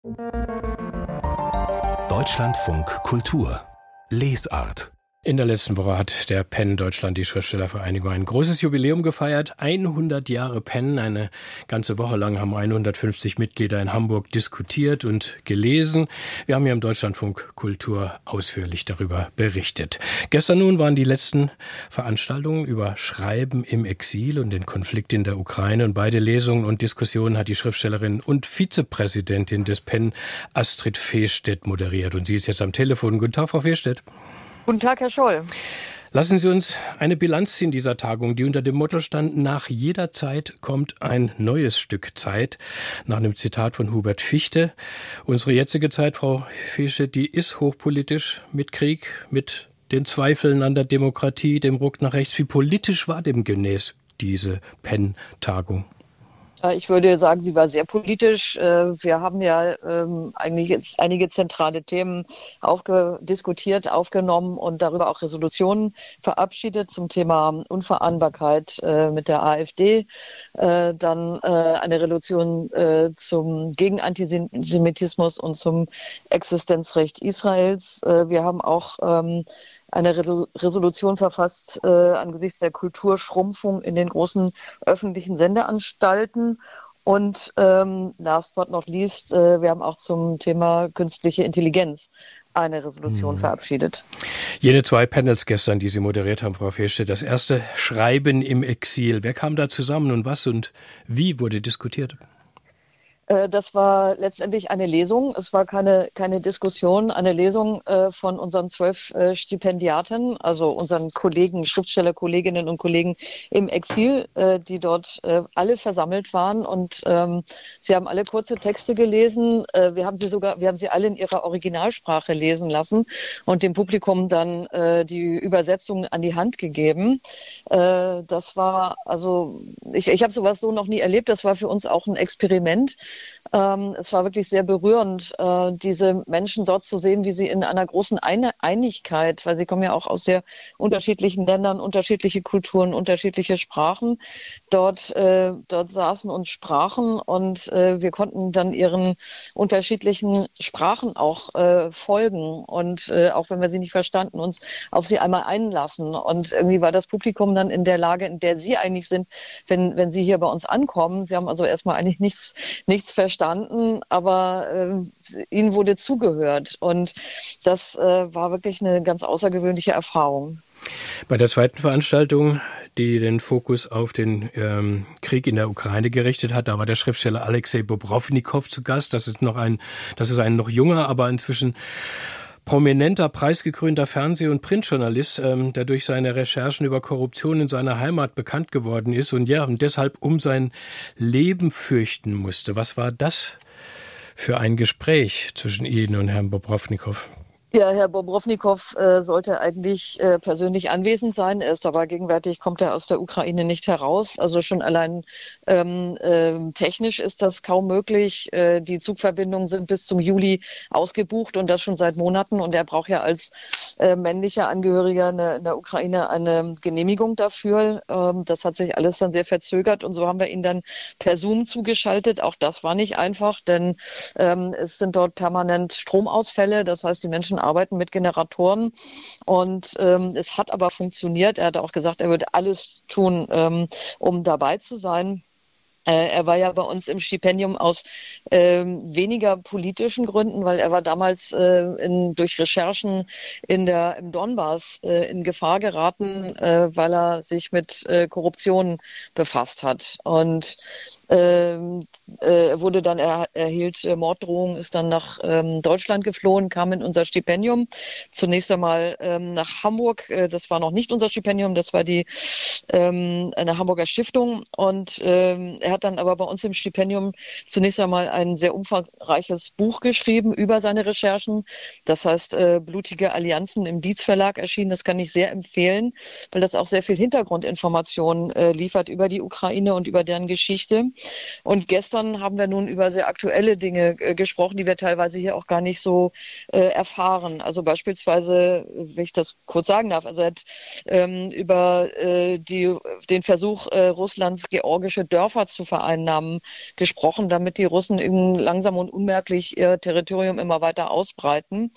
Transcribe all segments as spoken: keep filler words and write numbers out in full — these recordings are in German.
Deutschlandfunk Kultur Lesart. In der letzten Woche hat der Penn Deutschland, die Schriftstellervereinigung, ein großes Jubiläum gefeiert. hundert Jahre Penn. Eine ganze Woche lang haben hundertfünfzig Mitglieder in Hamburg diskutiert und gelesen. Wir haben hier im Deutschlandfunk Kultur ausführlich darüber berichtet. Gestern nun waren die letzten Veranstaltungen über Schreiben im Exil und den Konflikt in der Ukraine. Und beide Lesungen und Diskussionen hat die Schriftstellerin und Vizepräsidentin des Penn, Astrid Fehstedt, moderiert. Und sie ist jetzt am Telefon. Guten Tag, Frau Fehstedt. Guten Tag, Herr Scholl. Lassen Sie uns eine Bilanz ziehen dieser Tagung, die unter dem Motto stand: Nach jeder Zeit kommt ein neues Stück Zeit. Nach einem Zitat von Hubert Fichte. Unsere jetzige Zeit, Frau Fehstedt, die ist hochpolitisch, mit Krieg, mit den Zweifeln an der Demokratie, dem Ruck nach rechts. Wie politisch war demgemäß diese Penn-Tagung? Ich würde sagen, sie war sehr politisch. Wir haben ja eigentlich jetzt einige zentrale Themen aufgediskutiert, aufgenommen und darüber auch Resolutionen verabschiedet zum Thema Unvereinbarkeit mit der AfD. Dann eine Resolution zum gegen Antisemitismus und zum Existenzrecht Israels. Wir haben auch eine Resolution verfasst äh, angesichts der Kulturschrumpfung in den großen öffentlichen Sendeanstalten. Und ähm, last but not least, äh, wir haben auch zum Thema künstliche Intelligenz eine Resolution hm. verabschiedet. Jene zwei Panels gestern, die Sie moderiert haben, Frau Fehstedt. Das erste, Schreiben im Exil. Wer kam da zusammen und was und wie wurde diskutiert? Das war letztendlich eine Lesung. Es war keine, keine Diskussion, eine Lesung äh, von unseren zwölf äh, Stipendiaten, also unseren Kollegen, Schriftstellerkolleginnen und Kollegen im Exil, äh, die dort äh, alle versammelt waren. Und ähm, sie haben alle kurze Texte gelesen. Äh, wir haben sie sogar, wir haben sie alle in ihrer Originalsprache lesen lassen und dem Publikum dann äh, die Übersetzung an die Hand gegeben. Äh, das war, also ich, ich habe sowas so noch nie erlebt. Das war für uns auch ein Experiment. Ähm, es war wirklich sehr berührend, äh, diese Menschen dort zu sehen, wie sie in einer großen Ein- Einigkeit, weil sie kommen ja auch aus sehr unterschiedlichen Ländern, unterschiedliche Kulturen, unterschiedliche Sprachen, dort, äh, dort saßen und sprachen und äh, wir konnten dann ihren unterschiedlichen Sprachen auch äh, folgen und äh, auch wenn wir sie nicht verstanden, uns auf sie einmal einlassen. Und irgendwie war das Publikum dann in der Lage, in der sie eigentlich sind, wenn, wenn sie hier bei uns ankommen. Sie haben also erstmal eigentlich nichts, nichts verstanden, aber äh, ihnen wurde zugehört und das äh, war wirklich eine ganz außergewöhnliche Erfahrung. Bei der zweiten Veranstaltung, die den Fokus auf den ähm, Krieg in der Ukraine gerichtet hat, da war der Schriftsteller Alexei Bobrovnikow zu Gast. Das ist noch ein, das ist ein noch junger, aber inzwischen prominenter, preisgekrönter Fernseh- und Printjournalist, ähm, der durch seine Recherchen über Korruption in seiner Heimat bekannt geworden ist und ja, und deshalb um sein Leben fürchten musste. Was war das für ein Gespräch zwischen Ihnen und Herrn Bobrovnikow? Ja, Herr Bobrovnikow äh, sollte eigentlich äh, persönlich anwesend sein. Er ist aber gegenwärtig, kommt er aus der Ukraine nicht heraus. Also schon allein ähm, äh, technisch ist das kaum möglich. Äh, die Zugverbindungen sind bis zum Juli ausgebucht und das schon seit Monaten. Und er braucht ja als äh, männlicher Angehöriger in der, in der Ukraine eine Genehmigung dafür. Ähm, das hat sich alles dann sehr verzögert und so haben wir ihn dann per Zoom zugeschaltet. Auch das war nicht einfach, denn ähm, es sind dort permanent Stromausfälle. Das heißt, die Menschen arbeiten mit Generatoren und ähm, es hat aber funktioniert. Er hat auch gesagt, er würde alles tun, ähm, um dabei zu sein. Äh, er war ja bei uns im Stipendium aus ähm, weniger politischen Gründen, weil er war damals äh, in, durch Recherchen in der, im Donbass äh, in Gefahr geraten, äh, weil er sich mit äh, Korruption befasst hat. Und Ähm, äh, wurde dann er, erhielt äh, Morddrohungen, ist dann nach ähm, Deutschland geflohen, kam in unser Stipendium. Zunächst einmal ähm, nach Hamburg. Äh, das war noch nicht unser Stipendium, das war die ähm, eine Hamburger Stiftung. Und ähm, er hat dann aber bei uns im Stipendium zunächst einmal ein sehr umfangreiches Buch geschrieben über seine Recherchen. Das heißt, äh, Blutige Allianzen im Dietz Verlag erschienen. Das kann ich sehr empfehlen, weil das auch sehr viel Hintergrundinformationen äh, liefert über die Ukraine und über deren Geschichte. Und gestern haben wir nun über sehr aktuelle Dinge äh, gesprochen, die wir teilweise hier auch gar nicht so äh, erfahren. Also beispielsweise, wenn ich das kurz sagen darf, also er hat ähm, über äh, die, den Versuch äh, Russlands, georgische Dörfer zu vereinnahmen, gesprochen, damit die Russen eben langsam und unmerklich ihr Territorium immer weiter ausbreiten.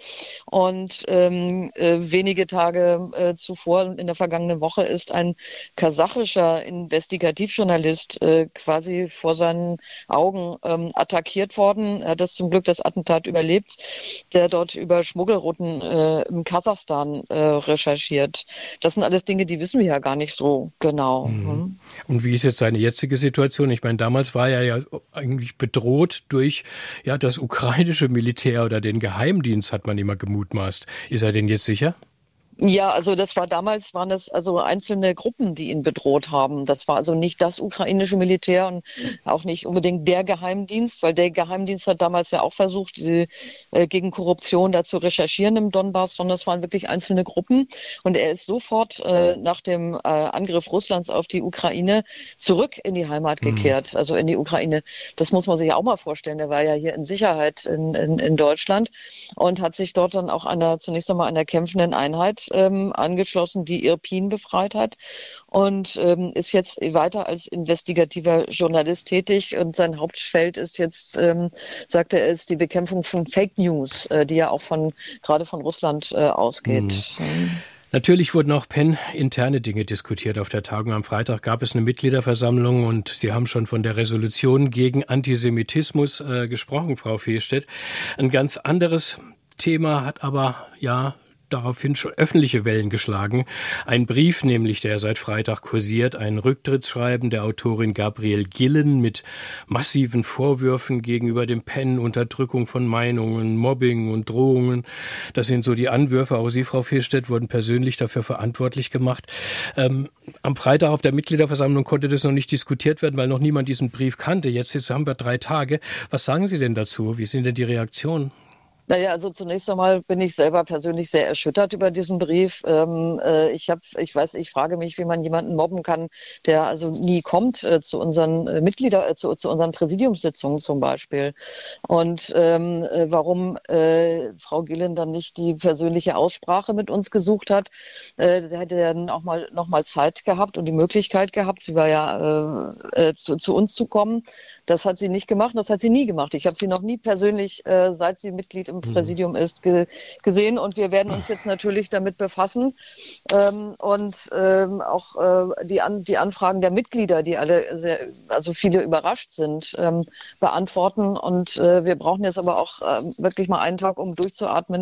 Und ähm, äh, wenige Tage äh, zuvor, in der vergangenen Woche, ist ein kasachischer Investigativjournalist äh, quasi vor seinen Augen ähm, attackiert worden. Er hat das zum Glück das Attentat überlebt, der dort über Schmuggelrouten äh, im Kasachstan äh, recherchiert. Das sind alles Dinge, die wissen wir ja gar nicht so genau. Mhm. Und wie ist jetzt seine jetzige Situation? Ich meine, damals war er ja eigentlich bedroht durch ja, das ukrainische Militär oder den Geheimdienst, hat man immer gemutmaßt. Ist er denn jetzt sicher? Ja, also das war damals, waren es also einzelne Gruppen, die ihn bedroht haben. Das war also nicht das ukrainische Militär und auch nicht unbedingt der Geheimdienst, weil der Geheimdienst hat damals ja auch versucht, die, äh, gegen Korruption da zu recherchieren im Donbass, sondern es waren wirklich einzelne Gruppen. Und er ist sofort äh, nach dem äh, Angriff Russlands auf die Ukraine zurück in die Heimat gekehrt, mhm. also in die Ukraine. Das muss man sich auch mal vorstellen. Er war ja hier in Sicherheit in, in, in Deutschland und hat sich dort dann auch einer, zunächst einmal einer kämpfenden Einheit Ähm, angeschlossen, die Irpin befreit hat und ähm, ist jetzt weiter als investigativer Journalist tätig und sein Hauptfeld ist jetzt, ähm, sagt er, ist die Bekämpfung von Fake News, äh, die ja auch von gerade von Russland äh, ausgeht. Mhm. Natürlich wurden auch Penn interne Dinge diskutiert auf der Tagung. Am Freitag gab es eine Mitgliederversammlung und Sie haben schon von der Resolution gegen Antisemitismus äh, gesprochen, Frau Fehlstedt. Ein ganz anderes Thema hat aber ja daraufhin schon öffentliche Wellen geschlagen. Ein Brief nämlich, der seit Freitag kursiert, ein Rücktrittsschreiben der Autorin Gabrielle Gillen mit massiven Vorwürfen gegenüber dem Penn, Unterdrückung von Meinungen, Mobbing und Drohungen. Das sind so die Anwürfe. Auch Sie, Frau Fehlstedt, wurden persönlich dafür verantwortlich gemacht. Ähm, am Freitag auf der Mitgliederversammlung konnte das noch nicht diskutiert werden, weil noch niemand diesen Brief kannte. Jetzt, jetzt haben wir drei Tage. Was sagen Sie denn dazu? Wie sind denn die Reaktionen? Naja, also zunächst einmal bin ich selber persönlich sehr erschüttert über diesen Brief. Ähm, äh, ich habe, ich weiß, ich frage mich, wie man jemanden mobben kann, der also nie kommt äh, zu unseren äh, Mitglieder, äh, zu, zu unseren Präsidiumssitzungen zum Beispiel. Und ähm, äh, warum äh, Frau Gillen dann nicht die persönliche Aussprache mit uns gesucht hat. Äh, sie hätte dann auch mal noch mal Zeit gehabt und die Möglichkeit gehabt. Sie war ja äh, äh, zu, zu uns zu kommen. Das hat sie nicht gemacht, das hat sie nie gemacht. Ich habe sie noch nie persönlich, äh, seit sie Mitglied im Präsidium ist, ge- gesehen. Und wir werden uns jetzt natürlich damit befassen ähm, und ähm, auch äh, die, An- die Anfragen der Mitglieder, die alle sehr, also viele überrascht sind, ähm, beantworten. Und äh, wir brauchen jetzt aber auch äh, wirklich mal einen Tag, um durchzuatmen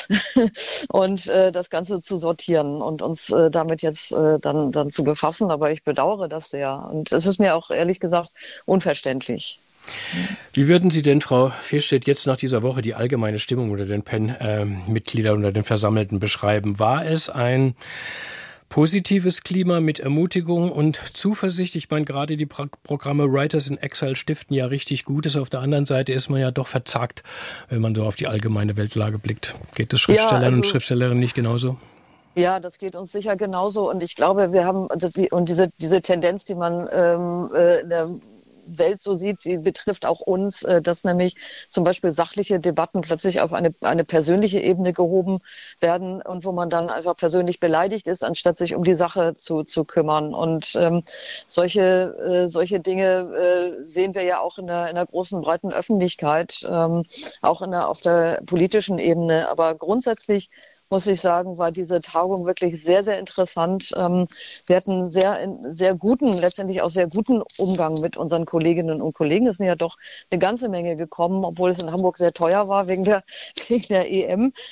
und äh, das Ganze zu sortieren und uns äh, damit jetzt äh, dann, dann zu befassen. Aber ich bedauere das sehr. Und es ist mir auch ehrlich gesagt unverständlich. Wie würden Sie denn, Frau Fehlstedt, jetzt nach dieser Woche die allgemeine Stimmung unter den Penn-Mitgliedern, unter den Versammelten beschreiben? War es ein positives Klima mit Ermutigung und Zuversicht? Ich meine, gerade die Pro- Programme Writers in Exile stiften ja richtig Gutes. Auf der anderen Seite ist man ja doch verzagt, wenn man so auf die allgemeine Weltlage blickt. Geht das Schriftstellerinnen ja, also und Schriftstellerinnen nicht genauso? Ja, das geht uns sicher genauso. Und ich glaube, wir haben, das, und diese, diese Tendenz, die man ähm, äh, in der Welt so sieht, die betrifft auch uns, äh, dass nämlich zum Beispiel sachliche Debatten plötzlich auf eine, eine persönliche Ebene gehoben werden und wo man dann einfach persönlich beleidigt ist, anstatt sich um die Sache zu, zu kümmern. Und ähm, solche, äh, solche Dinge äh, sehen wir ja auch in der, in der großen, breiten Öffentlichkeit, ähm, auch in der, auf der politischen Ebene. Aber grundsätzlich muss ich sagen, war diese Tagung wirklich sehr, sehr interessant. Wir hatten sehr, sehr guten, letztendlich auch sehr guten Umgang mit unseren Kolleginnen und Kollegen. Es sind ja doch eine ganze Menge gekommen, obwohl es in Hamburg sehr teuer war wegen der, wegen der E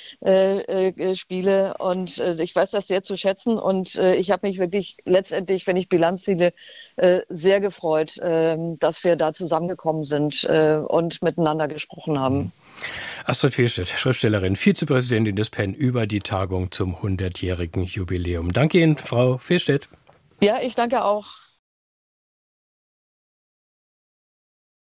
M-Spiele. Und ich weiß das sehr zu schätzen. Und ich habe mich wirklich letztendlich, wenn ich Bilanz ziehe, sehr gefreut, dass wir da zusammengekommen sind und miteinander gesprochen haben. Astrid Fehlstedt, Schriftstellerin, Vizepräsidentin des Penn, über die Tagung zum hundertjährigen Jubiläum. Danke Ihnen, Frau Fehlstedt. Ja, ich danke auch.